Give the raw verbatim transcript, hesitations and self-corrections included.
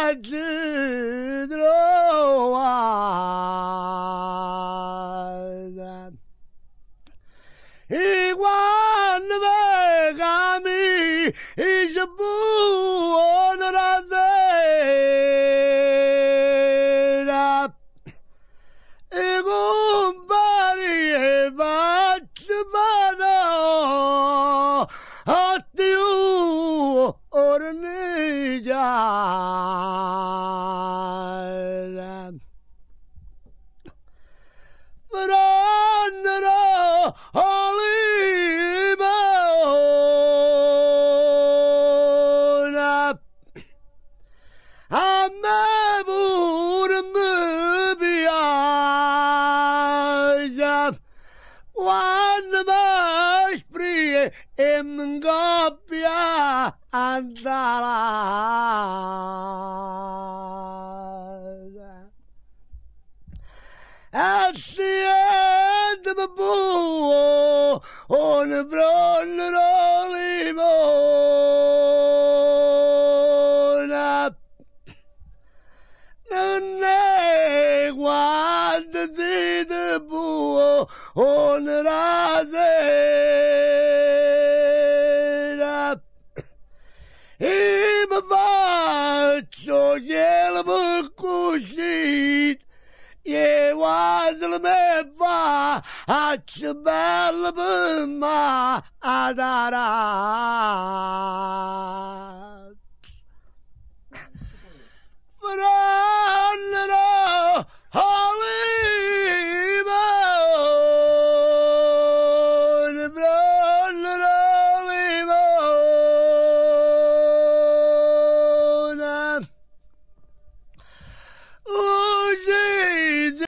들어와 이관음의 감히 이십부 오늘하세라 이군바리에 받지마라 어때요 어른의 자라 브란느라 올리마오나 아마 부른 무비야 완마 스프리에 있는 것비야 안 살아 At the end of a bull on a brown rolling moon up. And want to see the bull on the rising up. Him a so yellow cushion. Ye was the mefa at the bellabuma adara.